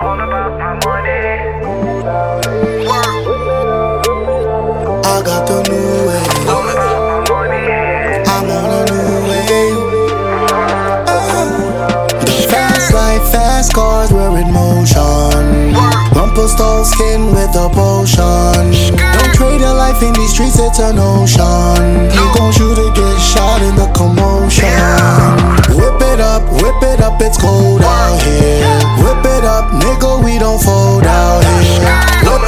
All about my money. I got the new wave. I'm on a new wave. Fast life, fast cars, we're in motion. Rumplestone skin with a potion. Don't trade your life in these streets, it's an ocean. You gon' shoot or get shot in the commotion. Whip it up, it's cold out here. Whip it up, nigga, we don't fold out here. Whip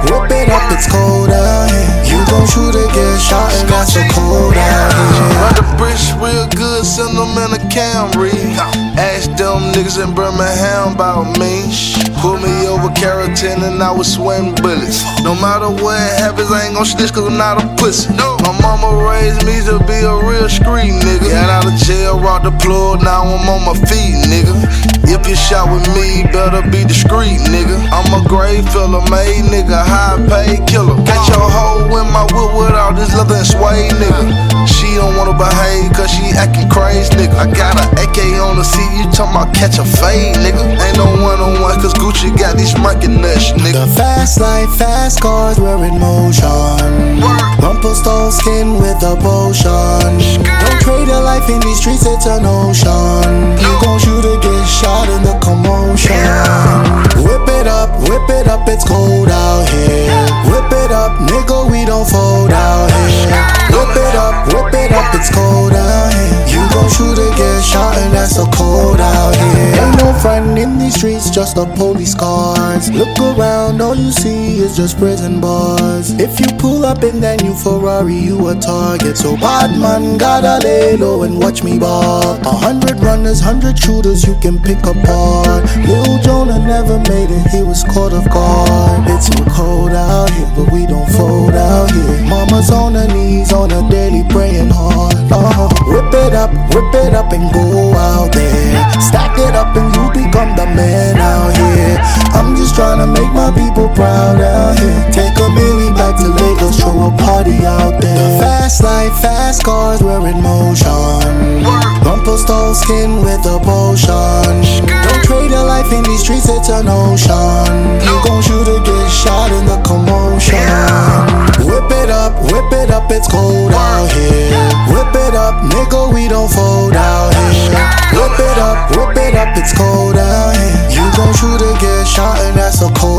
it up, it's cold out here. You gon' shoot or get shot and that's so cold out here. Ride the bridge real good, send them in a Camry. Ask them niggas in Birmingham about me. Pull me over Keratin and I was sweating bullets. No matter what happens, I ain't gon' snitch cause I'm not a pussy. My mama raised me to be a real street nigga. Got out of jail, rocked the plug, now I'm on my feet, nigga. If you shot with me, better be discreet, nigga. I'm a grave filler, made nigga, high paid killer. Got your hoe in my whip with all this leather and suede, nigga. She don't wanna behave cause she acting crazy, nigga. I got an AK on the seat, you talking about catch a fade, nigga. Ain't no one-on-one cause Gucci got these smirking nuts, nigga. The fast life, fast cars, we're in motion. Rumplestone skin with a potion. Don't trade your life in these streets, it's an ocean. You gon' shoot or get shot in the commotion. Whip it up, it's cold out here. Whip it up, nigga, we don't fold out here. Whip it up, it's cold out here. You gon' shoot or get shot and that's so cold out here. Ain't no friend in these streets, just the police cars. Look around, all you see is just prison bars. If you pull up in that new Ferrari, you a target. So bad man, gotta lay low and watch me ball. 100 runners, 100 shooters you can pick apart. Lil Jonah never made it, he was caught off guard. It's so cold out here, but we don't fold out here. Mama's on her knees, on a daily praying hard. Whip it up and go out there. Stack it up and you become the man out here. I'm just trying to make my people proud out here. Take a million back to Lagos, throw a party out there. The fast life, fast cars, we're in motion. Rumplestone skin with a potion. Don't trade your life in these streets, it's an ocean. You gon' shoot or get shot in the commotion. Whip it up, it's cold out here. Whip it up, nigga, we don't fold out here. Whip it up, it's cold out here. You gon' shoot or get shot and that's so cold.